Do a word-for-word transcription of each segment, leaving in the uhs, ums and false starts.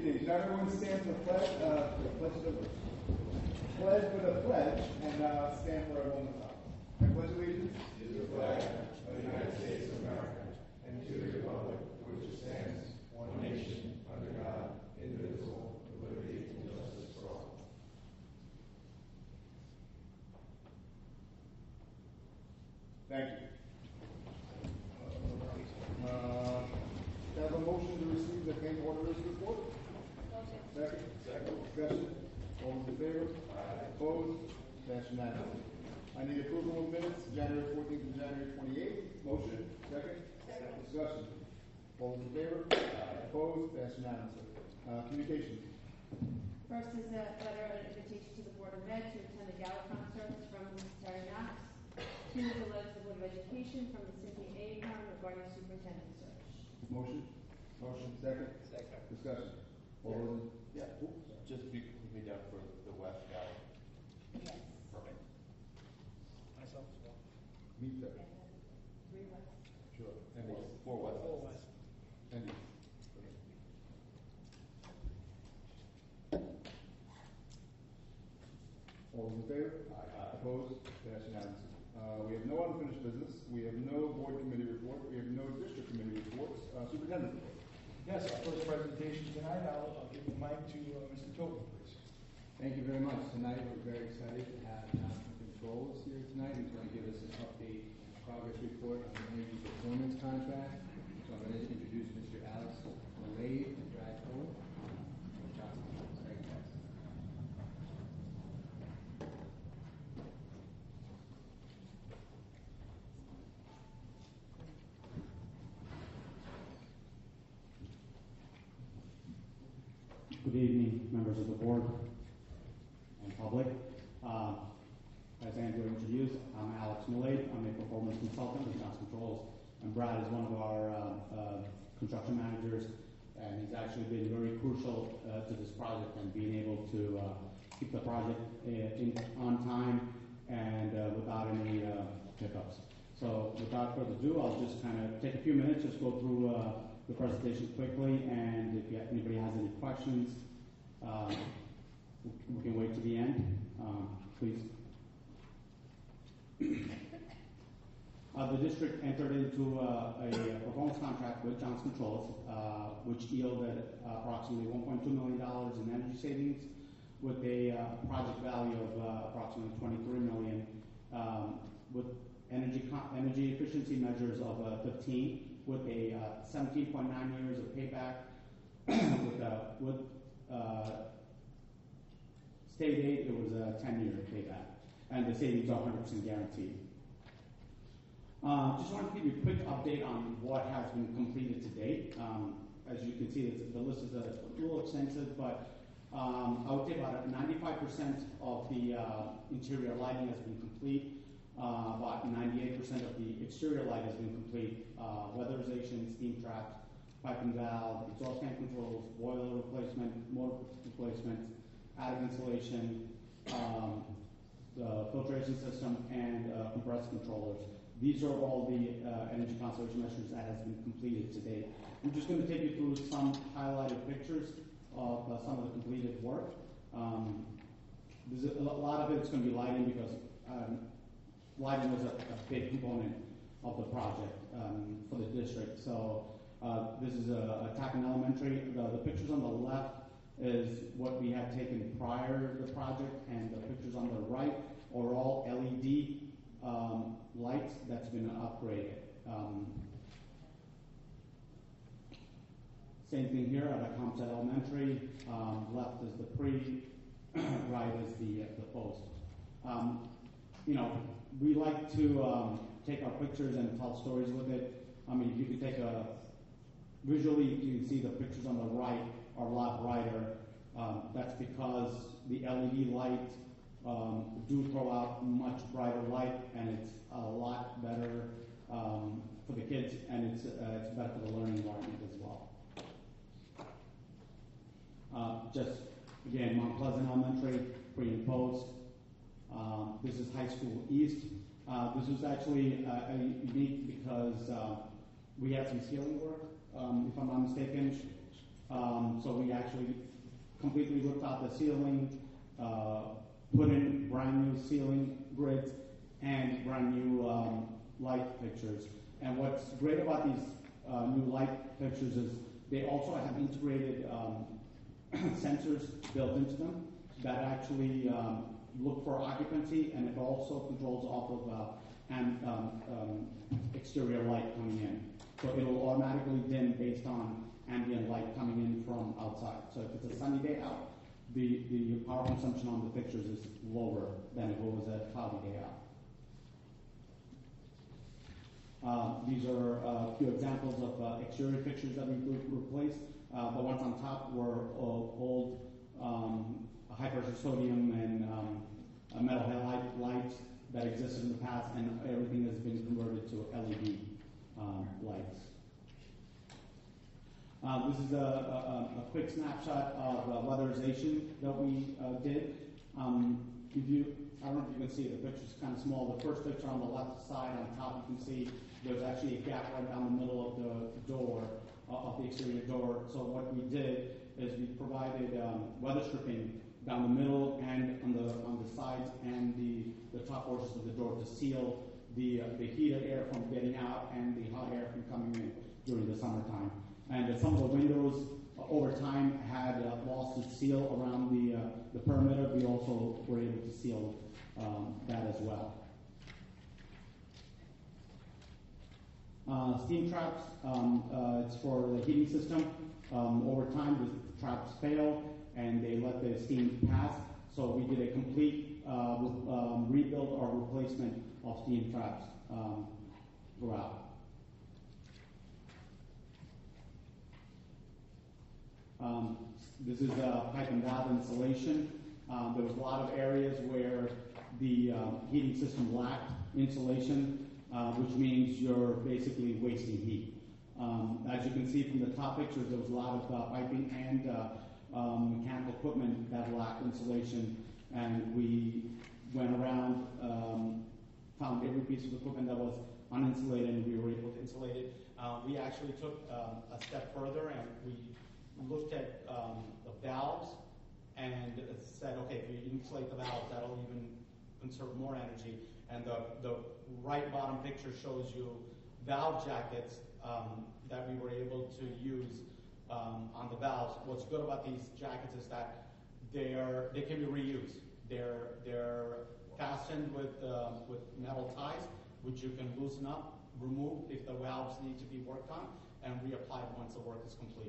evening. Can everyone stand for the pledge? Uh, for the pledge, of the, pledge for the pledge, and uh, stand for a one more time. I pledge allegiance to the flag of the United States of America and to the republic for which it stands, one nation, under God, indivisible, with liberty and justice for all. Thank you. Uh, have a motion to receive the claim auditor's report? Motion. Second. Second. Discussion. All those in favor? Aye. Opposed? That's unanimous. I need approval of minutes, January fourteenth and January twenty-eighth. Motion. Second. Second. Discussion. All those in favor? Aye. Opposed? That's unanimous. Uh, communications. First is a letter of invitation to the Board of Ed to attend the gala concerts from Miz Terry Knox. Two is a letter to the Board of Education from the Cynthia A. account regarding superintendent search. Motion. Motion. Second. Second. Discussion. All those in, yeah. Oops. Just be, be down for the West Valley. Yes. Perfect. Myself as well. Meet that. And three less. Sure. And four, four West. Four West. Andy. All those in favor? Aye. Opposed? That's unanimous. Uh, we have no unfinished business. We have no board committee report. We have no district committee reports. Uh, superintendent report. Yes, our first presentation tonight, I'll, I'll give the mic to uh, Mister Tobin, please. Thank you very much. Tonight, we're very excited to have National Controls here tonight. He's going to give us an update and progress report on the energy performance contract. So I'm going to introduce Mister Alex Malade and drag forward. Thank you, guys. Good evening, members of the board and public. Uh, as Andrew introduced, I'm Alex Malade. I'm a performance consultant with Johnson Controls, and Brad is one of our uh, uh, construction managers, and he's actually been very crucial uh, to this project and being able to uh, keep the project uh, in, on time and uh, without any uh, hiccups. So without further ado, I'll just kind of take a few minutes, just go through uh, the presentation quickly, and if anybody has any questions, um, we can wait to the end, um, please. uh, the district entered into uh, a performance contract with Johnson Controls, uh, which yielded uh, approximately one point two million dollars in energy savings, with a uh, project value of uh, approximately twenty-three million dollars, um, with energy energy efficiency measures of uh, fifteen. With a uh, seventeen point nine years of payback, with uh, with uh, state aid, it was a ten-year payback, and the savings are one hundred percent guaranteed. Uh, just wanted to give you a quick update on what has been completed to date. Um, as you can see, it's, the list is a little extensive, but um, I would say about ninety-five percent of the uh, interior lighting has been complete. Uh, about ninety-eight percent of the exterior light has been complete. Uh, weatherization, steam traps, pipe and valve, exhaust fan controls, boiler replacement, motor replacement, attic insulation, um, the filtration system, and uh, compressor controllers. These are all the uh, energy conservation measures that has been completed to date. I'm just going to take you through some highlighted pictures of uh, some of the completed work. Um, there's a, a lot of it's going to be lighting because um, lighting was a, a big component of the project um, for the district. So uh, this is a, a Tappan Elementary. The, the pictures on the left is what we had taken prior to the project, and the pictures on the right are all L E D um, lights that's been upgraded. Um, same thing here at Comsat Elementary. Um, left is the pre, right is the, uh, the post. Um, you know, we like to um, take our pictures and tell stories with it. I mean, you can take a, visually you can see the pictures on the right are a lot brighter. Um, that's because the L E D light um, do throw out much brighter light, and it's a lot better um, for the kids, and it's, uh, it's better for the learning environment as well. Uh, just, again, Mount Pleasant Elementary, pre and post. Um, this is High School East. Uh, this was actually uh, unique because uh, we had some ceiling work, um, if I'm not mistaken, Um, so we actually completely ripped out the ceiling, uh, put in brand new ceiling grids, and brand new um, light fixtures. And what's great about these uh, new light fixtures is they also have integrated um, sensors built into them that actually um, look for occupancy, and it also controls off of uh, and um, um, exterior light coming in. So it'll automatically dim based on ambient light coming in from outside. So if it's a sunny day out, the, the power consumption on the fixtures is lower than if it was a cloudy day out. Uh, these are a few examples of uh, exterior fixtures that we've replaced. Uh, the ones on top were uh, old um, high-pressure sodium and um, uh, metal halide lights that existed in the past, and everything has been converted to L E D um, lights. Uh, this is a, a, a quick snapshot of uh, weatherization that we uh, did. Um, if you, I don't know if you can see it, the picture's kind of small. The first picture on the left side on top, you can see there's actually a gap right down the middle of the door, uh, of the exterior door. So what we did is we provided um, weather stripping down the middle and on the on the sides and the, the top portions of the door to seal the uh, the heated air from getting out and the hot air from coming in during the summertime. And uh, some of the windows uh, over time had uh, lost its seal around the uh, the perimeter. We also were able to seal um, that as well. Uh, steam traps, um, uh, it's for the heating system. Um, over time, the traps fail and they let the steam pass. So we did a complete uh, re- um, rebuild or replacement of steam traps um, throughout. Um, this is uh, pipe and valve insulation. Um, there was a lot of areas where the uh, heating system lacked insulation, uh, which means you're basically wasting heat. Um, as you can see from the top pictures, there was a lot of uh, piping and uh, um, mechanical equipment that lacked insulation, and we went around, um, found every piece of equipment that was uninsulated, and we were able to insulate it. Uh, we actually took um, a step further, and we looked at um, the valves and said, okay, if you insulate the valves, that'll even conserve more energy. And the, the right bottom picture shows you valve jackets um, that we were able to use um, on the valves. What's good about these jackets is that they're they can be reused. They're they're fastened with um, with metal ties, which you can loosen up, remove if the valves need to be worked on, and reapply once the work is complete.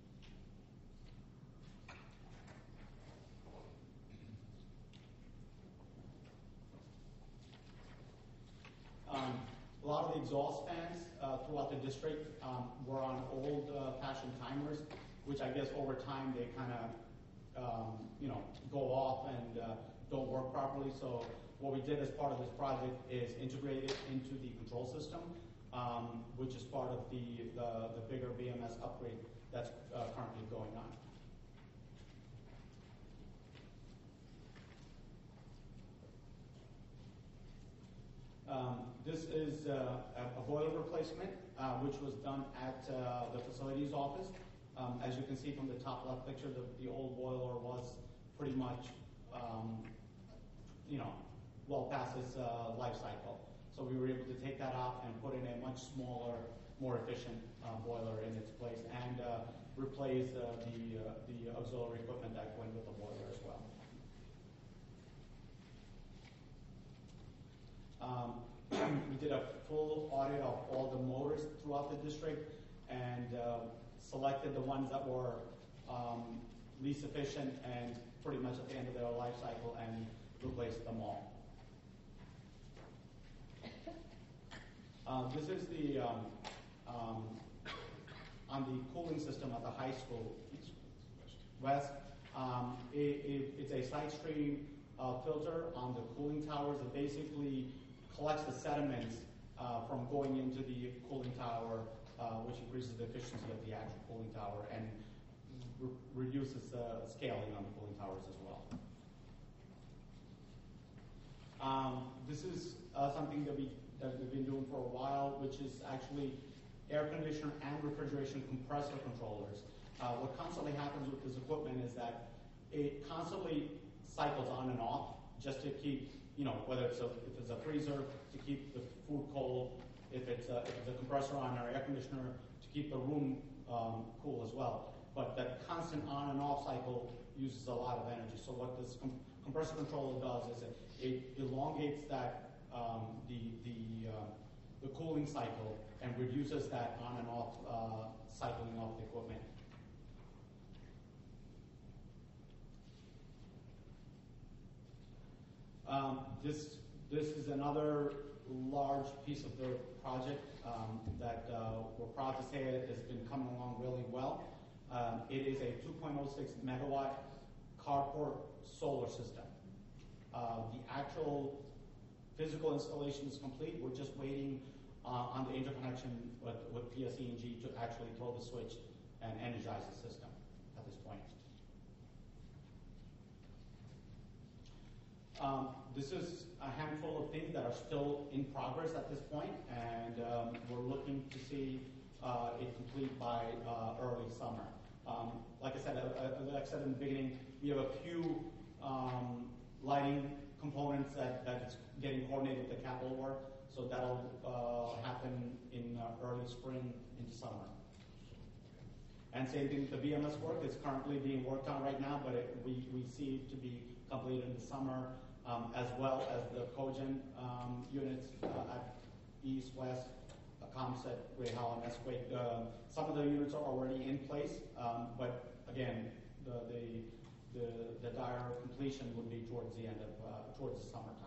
Um, a lot of the exhaust fans uh, throughout the district um, were on old uh, Passion timers, which I guess over time they kind of, um, you know, go off and uh, don't work properly. So what we did as part of this project is integrate it into the control system, um, which is part of the, the, the bigger B M S upgrade that's uh, currently going on. Um, this is uh, a boiler replacement, uh, which was done at uh, the facilities office. Um, as you can see from the top left picture, the, the old boiler was pretty much, um, you know, well past its uh, life cycle. So we were able to take that out and put in a much smaller, more efficient uh, boiler in its place, and uh, replace uh, the uh, the auxiliary equipment that went with the boiler as well. Um, we did a full audit of all the motors throughout the district and uh, selected the ones that were um, least efficient and pretty much at the end of their life cycle and replaced them all. Uh, this is the um, um, on the cooling system at the high school west. Um, it, it, it's a side stream uh, filter on the cooling towers that basically collects the sediments uh, from going into the cooling tower, uh, which increases the efficiency of the actual cooling tower and re reduces uh, scaling on the cooling towers as well. Um, this is uh, something that, we, that we've been doing for a while, which is actually air conditioner and refrigeration compressor controllers. Uh, what constantly happens with this equipment is that it constantly cycles on and off just to keep, you know, whether it's a, if it's a freezer to keep the food cold, if it's a, if it's a compressor on our air conditioner to keep the room um, cool as well. But that constant on and off cycle uses a lot of energy. So what this com compressor controller does is it, it elongates that um, the the uh, the cooling cycle and reduces that on and off uh, cycling of the equipment. Um, this this is another large piece of the project um, that uh, we're proud to say it has been coming along really well. Um, it is a two point oh six megawatt carport solar system. Uh, the actual physical installation is complete. We're just waiting uh, on the interconnection with, with P S E and G to actually throw the switch and energize the system at this point. Um, this is a handful of things that are still in progress at this point, and um, we're looking to see uh, it complete by uh, early summer. Um, like I said, uh, like I said in the beginning, we have a few um, lighting components that that's getting coordinated with the capital work, so that'll uh, happen in uh, early spring into summer. And same thing, the B M S work is currently being worked on right now, but it, we, we see it to be completed in the summer, um, as well as the cogen um, units uh, at East, West, uh, ComSet, Great Hollow, and Esquake. Uh, some of the units are already in place, um, but again, the, the, the, the dire completion would be towards the end of, uh, towards the summertime.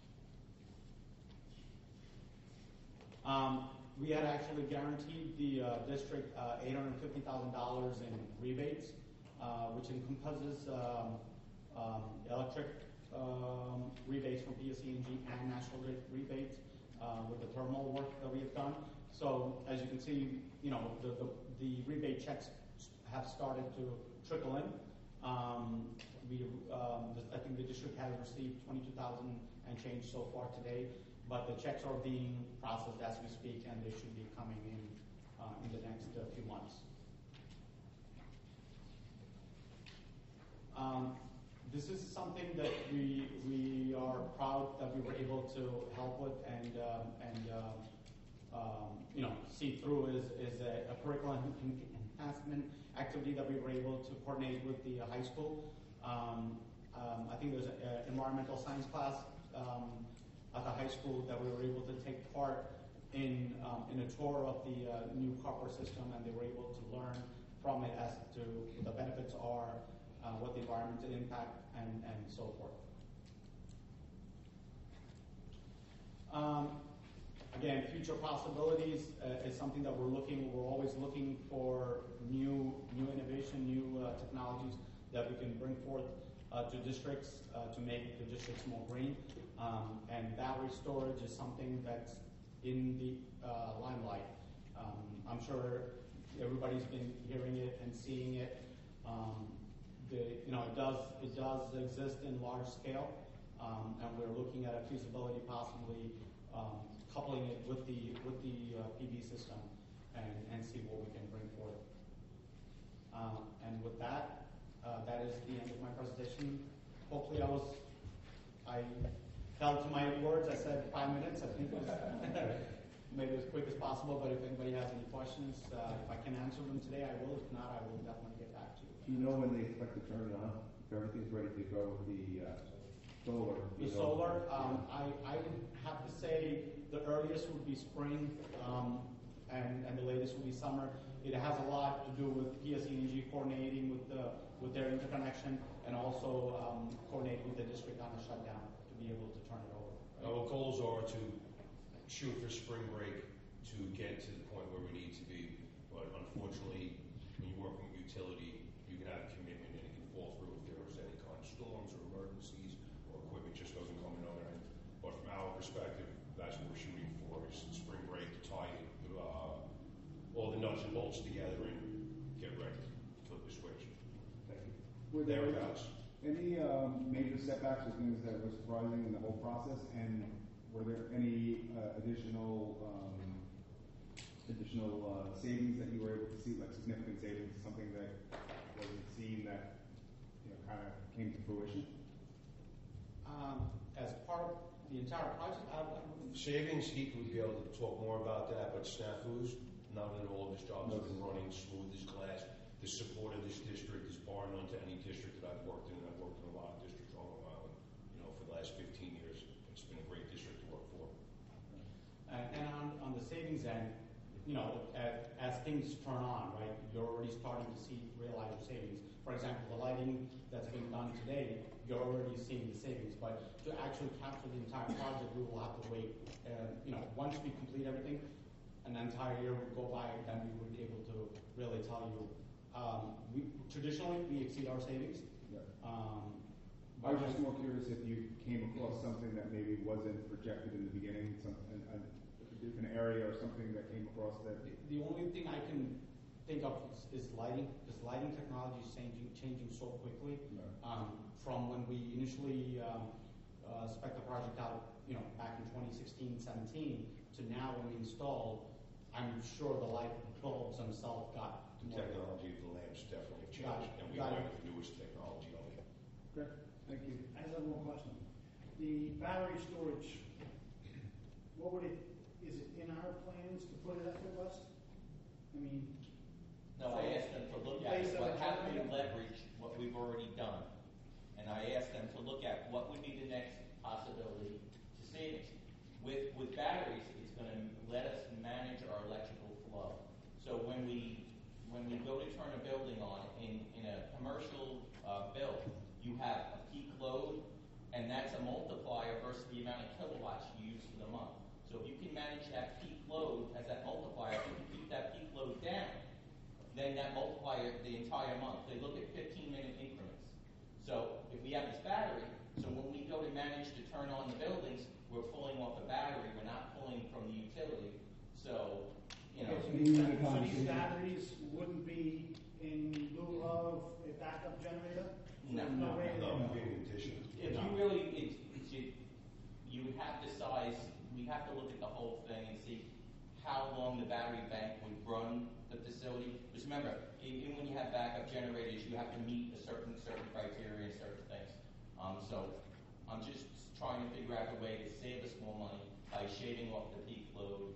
Um, we had actually guaranteed the uh, district uh, eight hundred fifty thousand dollars in rebates, uh, which encompasses um, um, electric um, rebates from P S E and G and National Grid rebates uh, with the thermal work that we have done. So as you can see, you know, the, the, the rebate checks have started to trickle in. Um, we, um, the, I think the district has received twenty-two thousand and change so far today. But the checks are being processed as we speak, and they should be coming in uh, in the next uh, few months. Um, this is something that we we are proud that we were able to help with and um, and uh, um, you know see through is is a, a curriculum enhancement activity that we were able to coordinate with the uh, high school. Um, um, I think there's an environmental science class. Um, at the high school that we were able to take part in um, in a tour of the uh, new copper system, and they were able to learn from it as to what the benefits are, uh, what the environmental impact, and, and so forth. Um, again, future possibilities uh, is something that we're looking, we're always looking for new, new innovation, new uh, technologies that we can bring forth uh, to districts uh, to make the districts more green. Um, and battery storage is something that's in the uh, limelight. Um, I'm sure everybody's been hearing it and seeing it. Um, the, you know, it does it does exist in large scale, um, and we're looking at a feasibility possibly um, coupling it with the with the uh, P V system and and see what we can bring forth. Um, and with that, uh, that is the end of my presentation. Hopefully, I was I. held to my words. I said five minutes. I think it was made it as quick as possible, but if anybody has any questions, uh, if I can answer them today, I will. If not, I will definitely get back to you. Do you know when they expect to turn it on? If everything's ready to go with the uh, solar? The you know? solar, um, I, I would have to say the earliest would be spring, um, and, and the latest would be summer. It has a lot to do with P S E and G coordinating with the with their interconnection, and also um, coordinating with the district on the shutdown to be able to turn it over. Our goals are to shoot for spring break to get to the point where we need to be, but unfortunately, when you work with utility, you can have a commitment and it can fall through if there's any kind of storms or emergencies or equipment just doesn't come in on their end. But from our perspective, that's what we're shooting for, is spring break to tie uh, all the nuts and bolts together and get ready to flip the switch. Thank you. Were there Thereabouts. any um, major setbacks or things that were surprising in the whole process? And were there any uh, additional um, additional uh, savings that you were able to see, like significant savings, something that wasn't seen that, you know, kind of came to fruition? Um, as part of the entire project, I, I wouldn't. Savings, he would be able to talk more about that, but snafus, now that all of his jobs have been running smooth as glass, the support of this district is bar none to any district that I've worked in, and I've worked in a lot of districts on Long Island, you know, for the last fifteen years. It's been a great district to work for. And, and on, on the savings end, you know, as, as things turn on, right, you're already starting to see, realize your savings. For example, the lighting that's being done today, you're already seeing the savings. But to actually capture the entire project, we will have to wait. Uh, you know, once we complete everything, an entire year would go by, then we would be able to really tell you. Um, we traditionally we exceed our savings. Yeah. Um, I was just more curious if you came across something that maybe wasn't projected in the beginning, some an, an, a different area or something that came across that. The, the only thing I can think of is, is lighting, because lighting technology is changing, changing so quickly. No. Um, from when we initially um, uh, spec the project out, you know, back in twenty sixteen, seventeen, to now when we installed, I'm sure the light bulbs themselves got The more. technology of the lamps definitely have Got changed, it. and we Got went it. with the newest technology on it. Okay, thank you. I just have one question. The battery storage, what would it, is it in our plans to put it at the west? I mean, No, I asked them to look at Based on what, the how can we generator? leverage what we've already done. And I asked them to look at what would be the next possibility to savings. With, with batteries, it's gonna let us manage our electrical flow. So when we, when we go to turn a building on, in, in a commercial, uh, build, you have a peak load, and that's a multiplier versus the amount of kilowatts you use for the month. So if you can manage that peak load as that multiplier, if you can keep that peak load down, then that multiplier the entire month. They look at fifteen minute increments. So if we have this battery, so when we go to manage to turn on the buildings, we're pulling off the battery, we're not pulling from the utility. So, you know. okay, so these, so these batteries wouldn't be in lieu of a backup generator? No. No way. No, it'd be an addition. If you really, it's, it's, it, you would have to size, we'd have to look at the whole thing and see how long the battery bank would run the facility. Because remember, even when you have backup generators, you have to meet a certain, certain criteria and certain things. Um, so I'm just trying to figure out a way to save us more money by shaving off the peak load.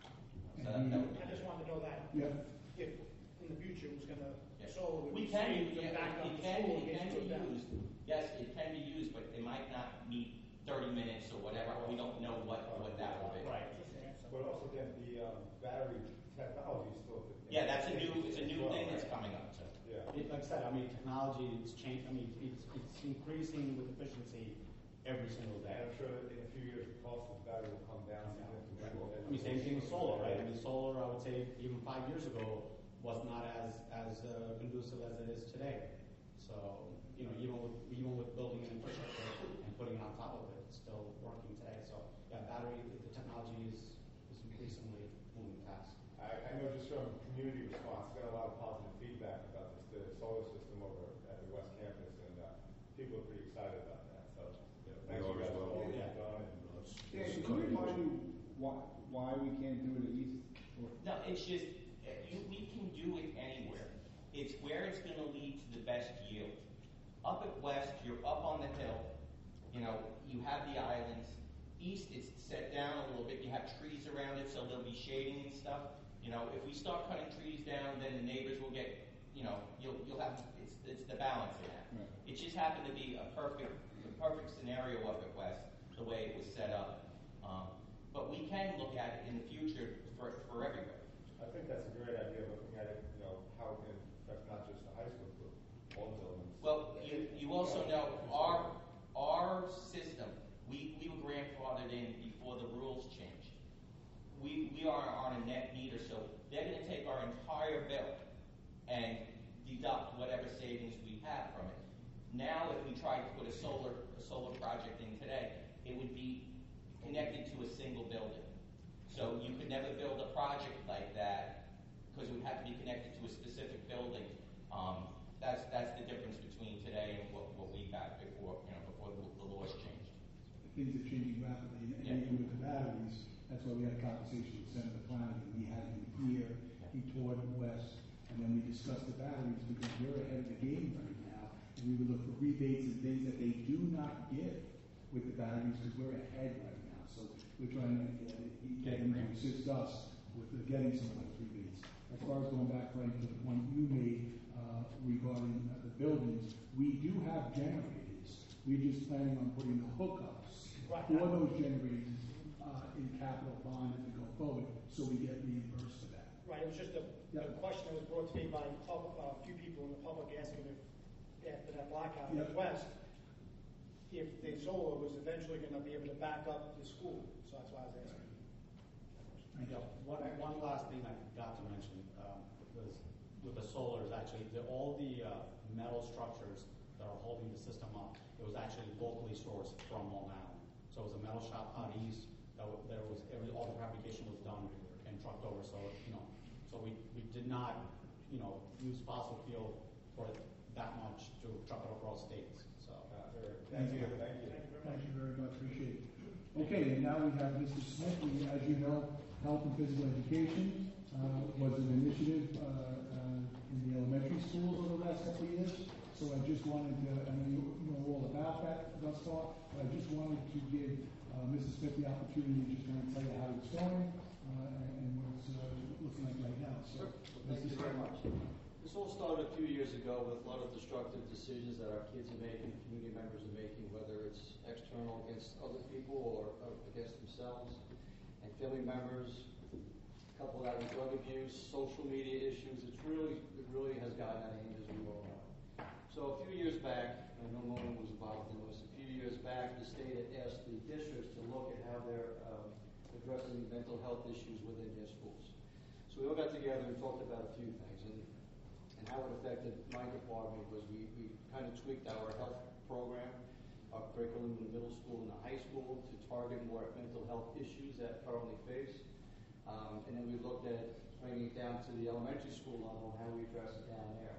So that, that would be I just good. wanted to know that. Yeah. If in the future it was gonna, Yeah. solar would We be can, saved use- to yeah, back up it the can, school it in case can it be goes down. used. Yes, it can be used, but it might not meet thirty minutes or whatever. We don't know what, what that will be. Right. But also again, the um, battery technology is still. Yeah, that's a new, it's a new thing that's coming up, so. Yeah. It, like I said, I mean, technology is changing. I mean, it's, it's increasing with efficiency every single And day. I'm sure that in a few years, the cost of the battery will come down significantly. I mean, same thing with solar, right? I mean, solar, I would say, even five years ago, was not as as uh, conducive as it is today. So, you know, even with even with building an infrastructure and putting it on top of it, it's still working today. So, yeah, battery, the technology is is increasingly moving fast. I, I know just from community response, got a lot of positive feedback about this, the solar system over at the West Campus, and uh, people are pretty excited about that. So, you know, We thanks are for as that. well. all Yeah. you've done. And, uh, Yeah, can you remind me why, why we can't do it at East? Or, No, it's just, uh, you, we can do it anywhere. It's where it's gonna lead to the best yield. Up at West, you're up on the hill, you know, you have the islands. East, it's set down a little bit, you have trees around it, so there'll be shading and stuff. You know, if we start cutting trees down, then the neighbors will get, you know, you'll, you'll have, it's, it's the balance in that. Right. It just happened to be a perfect, the perfect scenario up at West, the way it was set up. Um, but we can look at it in the future for, for everywhere. I think that's a great idea, looking at it, you know, how it can affect not just the high school, but all the buildings. Well, you, you also know our, our system, we, we were grandfathered in before the rules changed. We, we are on a net meter, so they're gonna take our entire bill and deduct whatever savings we have from it. Now, if we tried to put a solar, a solar project in today, it would be connected to a single building. So you could never build a project like that, because it would have to be connected to a specific building. Um, that's, that's the difference between today and what, what we got before, you know, before the, the laws changed. Things are changing rapidly, and Yeah. even with the batteries, That's why we had a conversation with Senator Flanagan. We had him here, he toured West, and then we discussed the batteries because we're ahead of the game right now. And we would look for rebates and things that they do not give with the batteries because we're ahead right now. So we're trying to uh, get him to assist us with uh, getting some of those rebates. As far as going back, Frank, to the point you made uh, regarding uh, the buildings, we do have generators. We're just planning on putting the hookups Right. for those generators uh, in capital bond as we go forward, so we get reimbursed for that. Right, it was just a, Yeah. a question that was brought to me by pub- uh, a few people in the public asking if, after that blackout in Yeah. the West, if the solar was eventually gonna be able to back up the school, so that's why I was asking. Thank you. One, one last thing I forgot to mention, um, was with the solar is actually, the, all the, uh, metal structures that are holding the system up, it was actually locally sourced from Long Island. So it was a metal shop out east, that w- there was, every, all the fabrication was done and trucked over, so, you know, so we, we did not, you know, use fossil fuel for that much to truck it across states, so. Uh, very- Thank you, thank you. Thank you very much, appreciate it. Okay, and now we have Mister Smith, who, as you know, health and physical education uh, was an initiative uh, uh, in the elementary schools over the last couple of years. So I just wanted to, I know you know all about that thus far, but I just wanted to give uh, Missus Smith the opportunity to just kind of tell you how it's going uh, and, and what it's uh, looking like right now. So, Thank you Missus very Smith. much. This all started a few years ago with a lot of destructive decisions that our kids are making, community members are making, whether it's external against other people or uh, against themselves, and family members, coupled that with drug abuse, social media issues. It's really, it really has gotten out of hand, as we all know. So a few years back, I know Mona was involved in this, a few years back, the state had asked the districts to look at how they're um, addressing mental health issues within their schools. So we all got together and talked about a few things, and, and how it affected my department was we, we kind of tweaked our health program, our curriculum in the middle school and the high school to target more mental health issues that currently face. Um, and then we looked at bringing it down to the elementary school level and how we address it down there.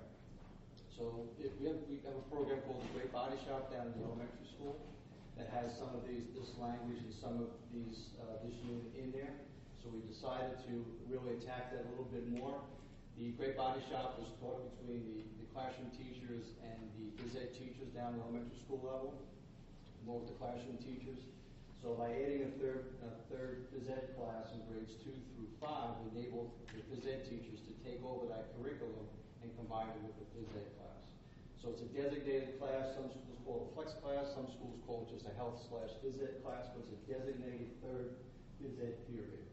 So if we, have, we have a program called the Great Body Shop down in the elementary school that has some of these, this language and some of these, uh, this unit in there. So we decided to really attack that a little bit more. The Great Body Shop was taught between the, the classroom teachers and the phys ed teachers down at the elementary school level, more with the classroom teachers. So by adding a third, a third phys ed class in grades two through five, we enabled the phys ed teachers to take over that curriculum and combine it with the phys ed class. So it's a designated class. Some schools call it a flex class. Some schools call it just a health slash phys ed class, but it's a designated third phys ed period.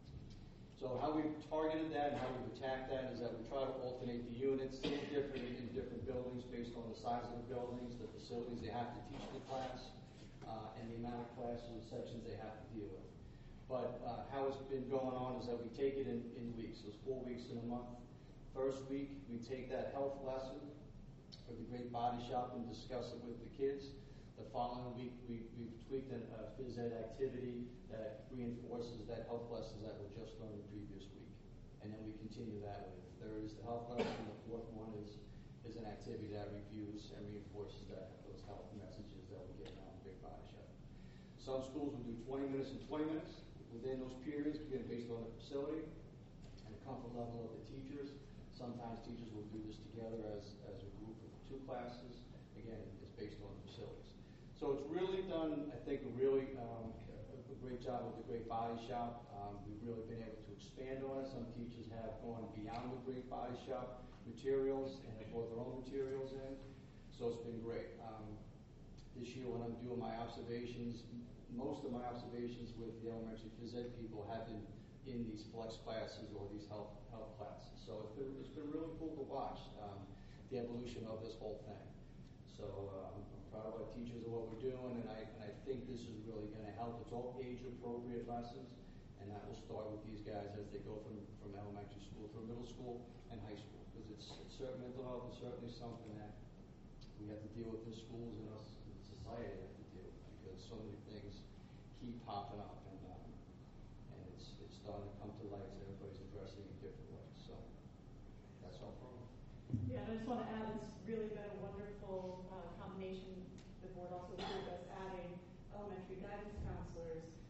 So how we've targeted that and how we've attacked that is that we try to alternate the units, still different in different buildings based on the size of the buildings, the facilities they have to teach the class, uh, and the amount of classes and sections they have to deal with. But uh, how it's been going on is that we take it in, in weeks. So it's four weeks in a month. First week, we take that health lesson for the Great Body Shop and discuss it with the kids. The following week, we, we've tweaked a uh, phys ed activity that reinforces that health lessons that were just learned the previous week. And then we continue that way. The third is the health lesson. The fourth one is, is an activity that reviews and reinforces that, those health messages that we get around the Great Body Shop. Some schools will do twenty minutes and twenty minutes. Within those periods, again, based on the facility and the comfort level of the teachers. Sometimes teachers will do this together as, as a group of two classes. Again, it's based on the facilities. So it's really done, I think, a really um, a, a great job with the Great Body Shop. Um, we've really been able to expand on it. Some teachers have gone beyond the Great Body Shop materials and have brought their own materials in. So it's been great. Um, this year when I'm doing my observations, most of my observations with the elementary phys ed people have been in these flex classes or these health health classes. So it's been, it's been really cool to watch um, the evolution of this whole thing. So um, I'm proud of our teachers and what we're doing, and I, and I think this is really going to help. It's all age-appropriate lessons, and that will start with these guys as they go from, from elementary school through middle school and high school, because it's, it's certain mental health is certainly something that we have to deal with in schools and us in society have to deal with, because so many things keep popping up, and um, and it's it's starting to come to light as everybody's addressing it different ways. So that's our program. Yeah, and I just want to add, it's really been a wonderful uh, combination. The board also approved us adding elementary guidance counselors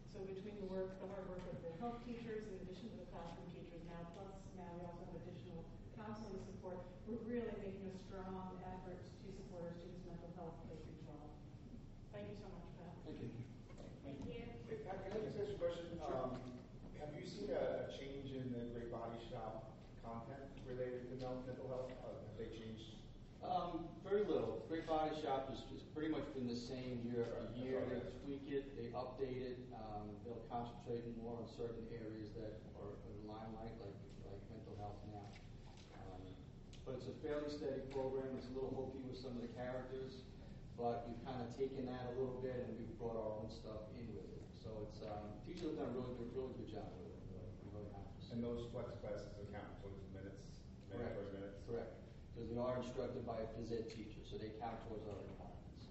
So between the work, the hard work of the health teachers, in addition to the classroom teachers now, plus now we also have additional counseling support, we're really making a strong effort to support our students' mental health K through twelve. Thank you so much for that. Thank you. Thank you. Hey, Pat, can I just ask you a question? Um, have you seen a, a change in the Great Body Shop content related to mental mental health? Uh, have they changed? Um, very little. Great Body Shop has, has pretty much been the same year after year. They tweak it, they update it. Um, they'll concentrate more on certain areas that are in the limelight, like like mental health now. Um, but it's a fairly steady program. It's a little hokey with some of the characters, but we've kind of taken that a little bit and we've brought our own stuff in with it. So it's um, teachers have done a really good, really good job with it. Really, I'm really happy to see. And those flex classes account towards minutes, mandatory minutes. Correct. Because they are instructed by a phys ed teacher, so they count towards our requirements.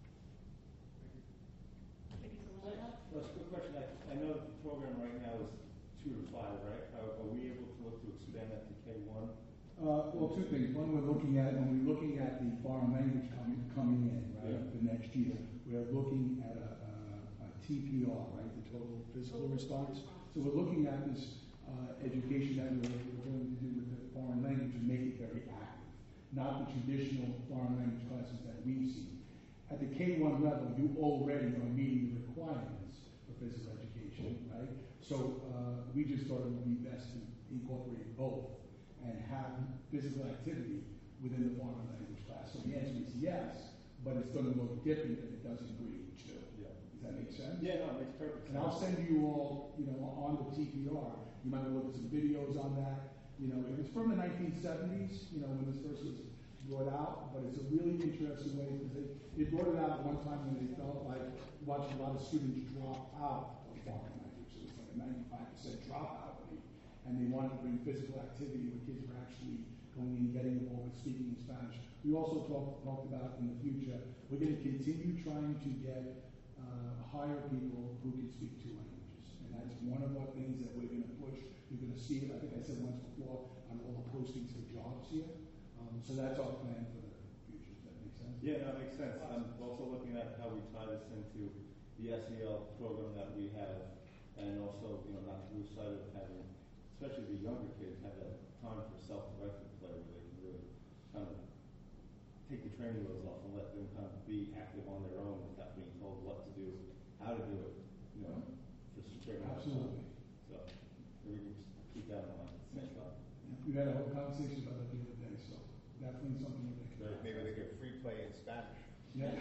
Thank you so much. Well, it's a good question. I, I know the program right now is two to five, right? Are, are we able to look to expand that to K one? Uh, well, two things. One, we're looking at, when we're looking at the foreign language coming, coming in, right, Yeah. for next year, we're looking at a, a, a T P R, right, the total physical response. So we're looking at this uh, education that we're, we're going to do with the foreign language and make it very active, not the traditional foreign language classes that we've seen. At the K one level, you already are meeting the requirements for physical education, right? So uh, we just thought it would be best to incorporate both and have physical activity within the foreign language class. So the answer is yes, but it's going to look different than it does in grade two. Yeah. Does that make sense? Yeah, no, it makes perfect sense. And I'll send you all, you know, on the T P R. You might look at some videos on that. You know, it was from the nineteen seventies, you know, when this first was brought out, but it's a really interesting way because they, they brought it out one time when they felt like watching a lot of students drop out of foreign language. So it was like a ninety-five percent dropout rate. And they wanted to bring physical activity where kids were actually going in, getting involved with speaking in Spanish. We also talked talked about in the future, we're going to continue trying to get uh, hire people who can speak two languages. And that's one of our things that we're going to push. You're going to see it, I think I said once before, on all the postings for jobs here. Um, so that's our plan for the future. Does that make sense? Yeah, that makes sense. I'm also looking at how we tie this into the S E L program that we have, and also, you know, not to lose sight of having, especially the younger kids, have that time for self-directed play where they can really kind of take the training wheels off and let them kind of be active on their own without being told what to do, how to do it, you know, just straight out. Absolutely. So we can just keep that in mind. Thanks, Bob. We had a whole conversation about that the other day, so definitely something to think about. Maybe they get free play in Spanish. Yeah.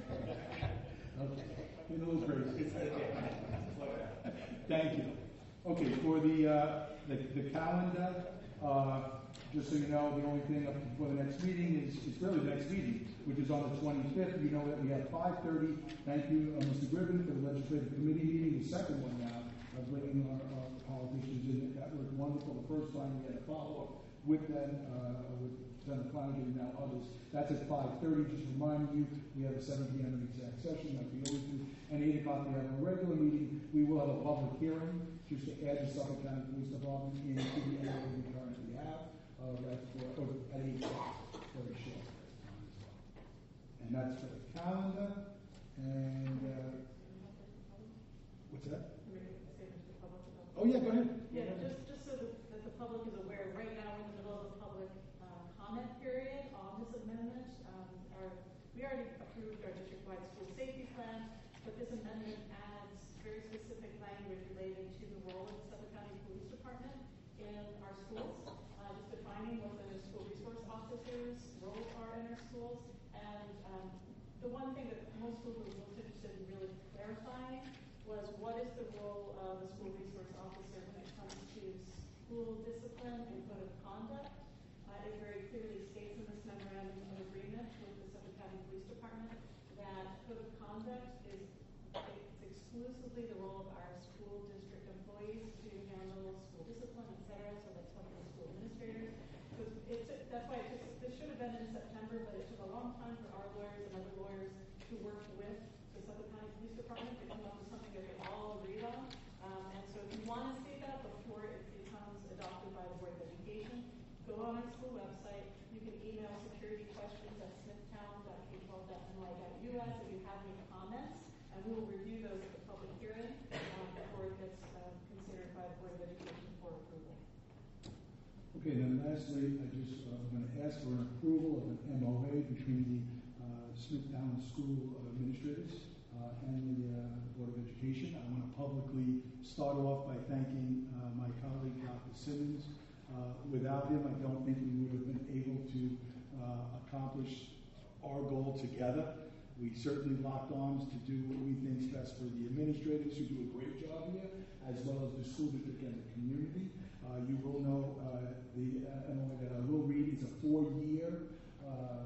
Okay. Getting a little crazy. Thank you. Okay, for the, uh, the, the calendar, uh, just so you know, the only thing up before the next meeting is, is really the next meeting, which is on the twenty-fifth. You know that we have five thirty. Thank you, uh, Mister Griffin, for the legislative committee meeting, the second one now, of bringing our, our politicians in. That was wonderful. The first time we had a follow-up with them, uh, with Senator Flanagan and now others. That's at five thirty. Just reminding you, we have a seven p m exec session like we always do. And eight o'clock, we have a regular meeting. We will have a public hearing just to add the Suffolk County Police Department into the area we currently have. Uh, that's for, or at eight o'clock, very short. And that's for the calendar. And, uh, what's that? Oh, yeah, go ahead. Yeah, just, just so that, that the public is aware, right now we're in the middle of a public uh, comment period on this amendment. Um, our, we already approved our district-wide school safety plan, but this amendment adds very specific language related to the role of the Suffolk County Police Department in our schools, uh, just defining what the school resource officers' roles are in our schools. And um, the one thing that most schools were most interested in really clarifying was what is the role of the school resource officer when it comes to school discipline and code of conduct. Uh, it very clearly states in this memorandum of agreement with the Suffolk County Police Department that code of conduct is it's exclusively the role of our school district employees to handle school discipline, et cetera. So that's what the school administrators. So it's, that's why it took, this should have been in September, but it took a long time for our lawyers and other lawyers to work with the Suffolk County Police Department to come up with something that they all agreed on. Um, and so if you want to see that before it becomes adopted by the Board of Education, go on our school website. You can email security questions at smithtown dot k twelve dot n y dot u s if you have any comments, and we will review those at the public hearing. Um, Okay, then lastly, I just, uh, I'm going to ask for an approval of an M O A between the uh, Smithtown School Administrators uh, and the uh, Board of Education. I want to publicly start off by thanking uh, my colleague, Doctor Simmons. Uh, without him, I don't think we would have been able to uh, accomplish our goal together. We certainly locked arms to do what we think is best for the administrators who do a great job here, as well as the school district and the community. Uh, you will know uh, the uh, M O A that I will read is a four-year uh,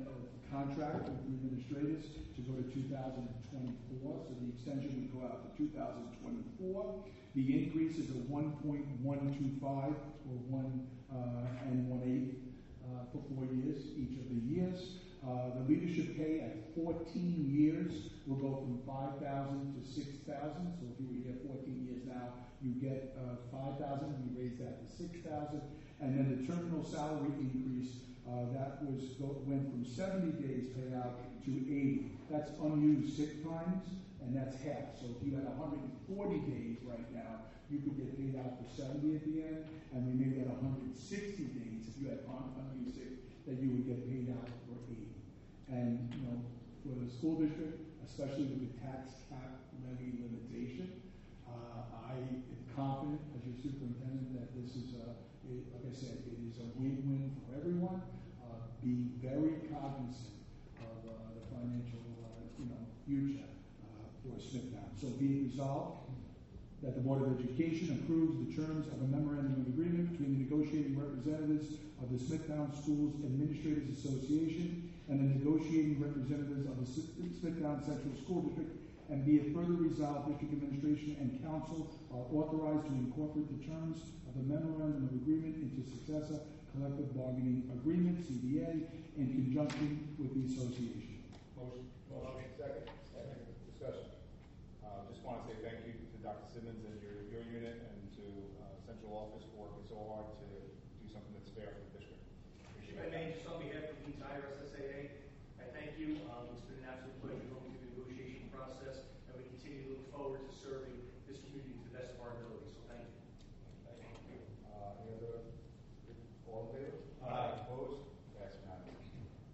contract with the administrators to go to two thousand twenty-four. So the extension would go out to two thousand twenty-four. The increase is a one point one two five or one uh, and one eighth uh, for four years each of the years. Uh, the leadership pay at fourteen years will go from five thousand to six thousand. So if you were here fourteen years now, you get uh, five thousand. We raised that to six thousand. And then the terminal salary increase uh, that was go, went from seventy days payout to eighty. That's unused sick times, and that's half. So if you had one hundred forty days right now, you could get paid out for seventy at the end, and we made that one hundred sixty days if you had unused sick, that you would get paid out for eighty. And, you know, for the school district, especially with the tax cap levy limitation, uh, I am confident as your superintendent that this is, a, it, like I said, it is a win-win for everyone. Uh, be very cognizant of uh, the financial, uh, you know, future uh, for Smithtown. So be it resolved that the Board of Education approves the terms of a memorandum of agreement between the negotiating representatives of the Smithtown Schools Administrators Association and the negotiating representatives of the Smithtown Central School District, and be it further resolved, district administration and council are authorized to incorporate the terms of the memorandum of agreement into successor collective bargaining agreement, C B A, in conjunction with the association. Motion. Motion. Second. Second. Discussion. Uh, just want to say thank you to Doctor Simmons and your, your unit and to uh, Central Office for working so hard to do something that's fair for the district. If I may, just on behalf of the entire S S A A, I thank you. Um, it's been an absolute pleasure going through the negotiation process, and we continue to look forward to serving this community to the best of our ability. So thank you. Thank you. Uh, any other? All in favor? Aye. Opposed? That's unanimous.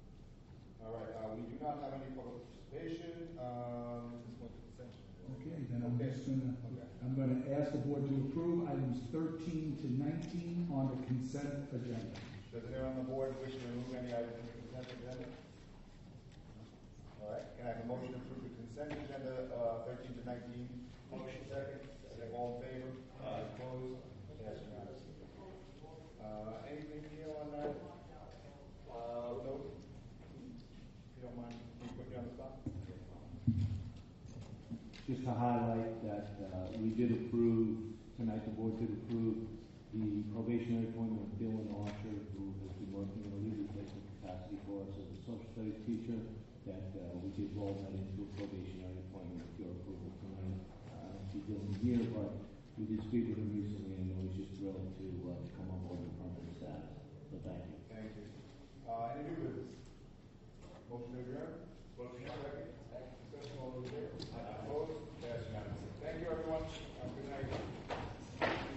All right. Uh, we do not have any public participation. Um, this went to consent. Okay, then I'm Okay. just gonna, Okay. I'm gonna ask the board to approve items thirteen to nineteen on the consent agenda. Does anyone on the board wish to remove any items from the consent agenda? All right, can I have a motion to approve the consent agenda, uh, thirteen to nineteen? Motion second. Second. All in favor? Aye. Opposed? Yes, unanimous. Uh, anything here on that? Uh, no? If you don't mind, can you put me on the spot? Just to highlight that uh, we did approve, tonight the board did approve the probationary appointment of Dylan Archer, who has been working in a lead replacement capacity for us as a social studies teacher, that uh, we did roll that into a probationary appointment with your approval tonight. Uh, I don't see Dylan here, but we did speak with him recently, and he was just thrilled to uh, come on board with permanent status. So thank you. Thank you. Uh, any